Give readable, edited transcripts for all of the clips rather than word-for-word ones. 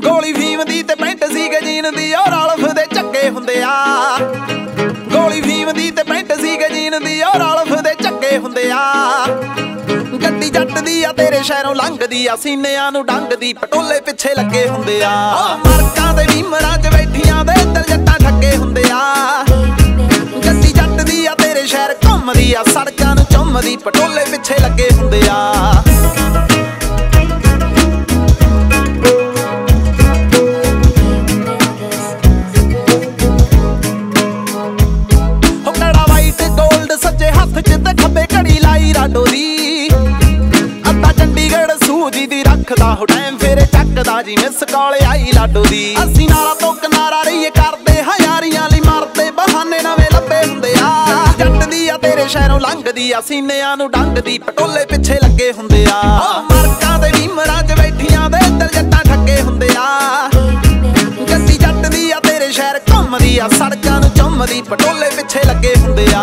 ਗੋਲੀ ਫੀਮ ਦੀ ਤੇ ਪੈਂਟ ਸੀਗੇ ਜੀਨ ਦੀ ਔਰ ਅਲਫ ਦੇ ਚੱਕੇ ਹੁੰਦੇ ਆ। ਗੋਲੀ ਫੀਮ ਦੀ ਤੇ ਪੈਂਟ ਸੀਗੇ ਜੀਨ ਦੀ ਔਰ ਅਲਫ ਦੇ ਚੱਕੇ ਹੁੰਦੇ ਆ। ਗੱਡੀ ਜੱਟ ਦੀ ਆ ਤੇਰੇ ਸ਼ਹਿਰੋਂ ਲੰਘਦੀ ਆ, ਸੀਨਿਆਂ ਨੂੰ ਡੰਗਦੀ ਪਟੋਲੇ ਪਿੱਛੇ ਲੱਗੇ ਹੁੰਦੇ ਆ। ਮਰਕਾਂ ਦੇ ਵੀਮਰਾਂ 'ਚ ਬੈਠੀਆਂ ਦੇ ਦਿਲ ਜੱਟਾਂ ਠੱਗੇ ਹੁੰਦੇ ਆ। ਗੱਡੀ ਜੱਟ ਦੀ ਆ ਤੇਰੇ ਸ਼ਹਿਰ ਘੁੰਮਦੀ ਆ, ਸੜਕਾਂ ਨੂੰ ਚੁੰਮਦੀ ਪਟੋਲੇ ਪਿੱਛੇ ਲੱਗੇ ਹੁੰਦੇ ਆ। ਸੱਜੇ ਹੱਥ 'ਚ ਤੇ ਖੱਬੇ ਘੜੀ ਲਾਈ ਰਾਡੋ ਦੀ, ਅੱਧਾ ਚੰਡੀਗੜ੍ਹ ਸੂਜੀ ਦੀ ਰੱਖਦਾ ਹੋ ਟਾਈਮ ਫੇਰੇ ਚੱਕਦਾ ਜੀ ਮਿਸ ਕਾਲ ਆਈ ਲਾਡੋ ਦੀ। ਅਸੀਂ ਨਾਲਾ ਤੋਂ ਕਿਨਾਰਾ ਰਹੀਏ ਕਰਦੇ ਹਾਂ ਯਾਰੀਆਂ ਲਈ, ਮਰਦੇ ਬਹਾਨੇ ਨਵੇਂ ਲੱਭੇ ਹੁੰਦੇ ਆ। ਜੱਟ ਦੀ ਆ ਤੇਰੇ ਸ਼ਹਿਰੋਂ ਲੰਘਦੀ ਆ, ਸੀਨਿਆਂ ਨੂੰ ਡੰਗਦੀ ਪਟੋਲੇ ਪਿੱਛੇ ਲੱਗੇ ਹੁੰਦੇ ਆ। ਮਰਕਾਂ ਦੇ ਵੀਮਰਾਂ 'ਚ ਬੈਠੀਆਂ ਦੇ ਦਿਲ ਜੱਟਾਂ ਠੱਗੇ ਹੁੰਦੇ ਆ। ਗੱਡੀ ਜੱਟ ਦੀ ਆ ਤੇਰੇ ਸ਼ਹਿਰ ਘੁੰਮਦੀ ਆ, ਸੜਕਾਂ ਨੂੰ ਚੁੰਮਦੀ ਪਟੋਲੇ ਪਿੱਛੇ ਲੱਗੇ ਹੁੰਦੇ ਆ।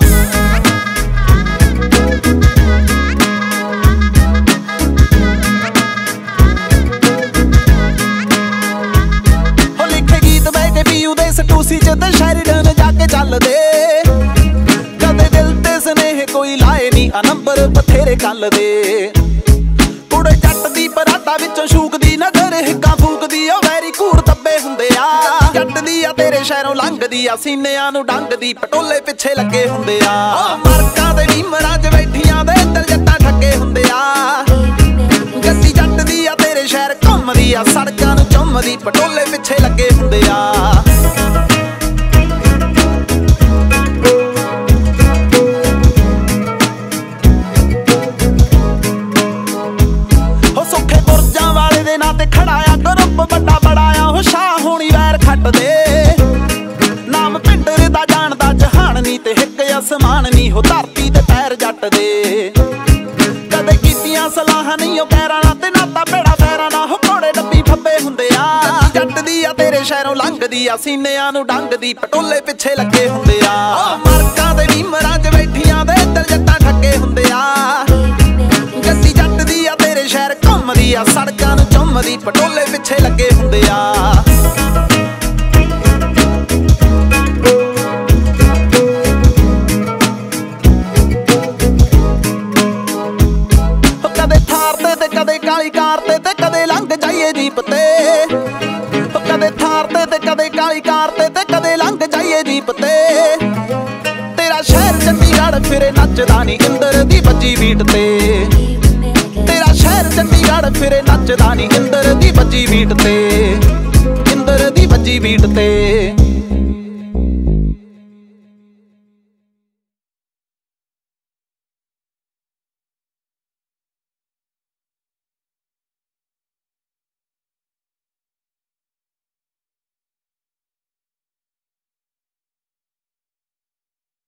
ਟੂਸੀ ਚ ਤੇ ਸ਼ੈਰੀਡਨ ਜਾ ਕੇ ਚੱਲਦੇ, ਕਦੇ ਦਿਲ ਤੇ ਸਨੇਹ ਕੋਈ ਲਾਏ ਨੀ, ਆ ਨੰਬਰ ਬਥੇਰੇ ਕੱਲਦੇ। ਕੁੜੇ ਜੱਟ ਦੀ ਪਰਾਟਾ ਵਿੱਚੋਂ ਸ਼ੂਕਦੀ ਨਜ਼ਰ ਹਿੱਕਾਂ ਫੂਕਦੀ, ਉਹ ਵੈਰੀ ਘੂਰ ਦੱਬੇ ਹੁੰਦੇ ਆ। ਜੱਟ ਦੀ ਆ ਤੇਰੇ ਸ਼ਹਿਰੋਂ ਲੰਘਦੀ ਆ, ਸੀਨਿਆਂ ਨੂੰ ਡੰਗਦੀ ਪਟੋਲੇ ਪਿੱਛੇ ਲੱਗੇ ਹੁੰਦੇ ਆ। ਮਰਕਾਂ ਦੇ ਵੀਮਰਾਂ 'ਚ ਬੈਠੀਆਂ ਦੇ ਦਿਲ ਜੱਟਾਂ ਠੱਗੇ ਹੁੰਦੇ ਆ। ਗੱਡੀ ਜੱਟ ਦੀ ਆ ਤੇਰੇ ਸ਼ਹਿਰ ਘੁੰਮਦੀ ਆ, ਸੜਕਾਂ ਨੂੰ ਚੁੰਮਦੀ ਪਟੋਲੇ ਪਿੱਛੇ ਲੱਗੇ ਹੁੰਦੇ ਆ। ਤੇ ਖੜਾ ਆ ਗਰੁੱਪ ਵੱਡਾ ਬੜਾ ਆ, ਉਹ ਸ਼ਾਹ ਹੋਣੀ ਵੈਰ ਖੱਟਦੇ। ਨਾਮ ਪਿੰਡਰ ਦਾ ਜਾਣਦਾ ਜਹਾਨ ਨੀ ਤੇ ਹਿੱਕ ਅਸਮਾਨ ਨੀ, ਹੋ ਧਰਤੀ ਤੇ ਪੈਰ ਜੱਟ ਦੇ। ਕਦੇ ਕੀਤੀਆਂ ਸਲਾਹਾਂ ਨਹੀਂ ਉਹ ਪੈਰਾਂ ਨਾਲ, ਤੇ ਨਾਤਾ ਬੇੜਾ ਫੈਰਾਂ ਨਾਲ, ਹੋ ਘੋੜੇ ਡੱਬੀ ਫੱਬੇ ਹੁੰਦੇ ਆ। ਜੱਟ ਦੀ ਆ ਤੇਰੇ ਸ਼ਹਿਰੋਂ ਲੰਘਦੀ ਆ, ਸੀਨਿਆਂ ਨੂੰ ਡੰਗਦੀ ਪਟੋਲੇ ਪਿੱਛੇ ਲੱਗੇ ਹੁੰਦੇ ਆ। ਮਰਕਾਂ ਦੇ ਵੀਮਰਾਂ 'ਚ ਬੈਠੀਆਂ ਦੇ ਦਿਲ ਜੱਟਾਂ ਠੱਗੇ ਹੁੰਦੇ ਆ। ਗੱਡੀ ਜੱਟ ਦੀ ਆ ਤੇਰੇ ਸ਼ਹਿਰ ਘੁੰਮਦੀ ਆ, ਸੜਕਾਂ ਨੂੰ ਚੁੰਮਦੀ ਪਟੋਲੇ ਪਿੱਛੇ ਲੱਗੇ ਹੁੰਦੇ ਆ। ਕਦੇ ਥਾਰ ਤੇ ਕਦੇ ਕਾਲੀ ਕਾਰ ਤੇ ਕਦੇ ਲੰਘ ਜਾਈਏ ਜੀਪ ਤੇ। ਕਦੇ ਥਾਰ ਤੇ ਕਦੇ ਕਾਲੀ ਕਾਰ ਤੇ ਕਦੇ ਲੰਘ ਜਾਈਏ ਜੀਪ ਤੇ। ਤੇਰਾ ਸ਼ਹਿਰ ਚੰਡੀਗੜ੍ਹ ਫਿਰੇ ਨੱਚਦਾ ਨੀ ਇੰਦਰ ਦੀ ਵੱਜੀ ਬੀਟ ਤੇ। ਤੇਰਾ ਸ਼ਹਿਰ ਚੰਡੀਗੜ੍ਹ ਫਿਰੇ ਨੱਚਦਾ ਨੀ ਇੰਦਰ ਦੀ ਵੱਜੀ ਬੀਟ ਤੇ, ਇੰਦਰ ਦੀ ਵੱਜੀ ਬੀਟ ਤੇ।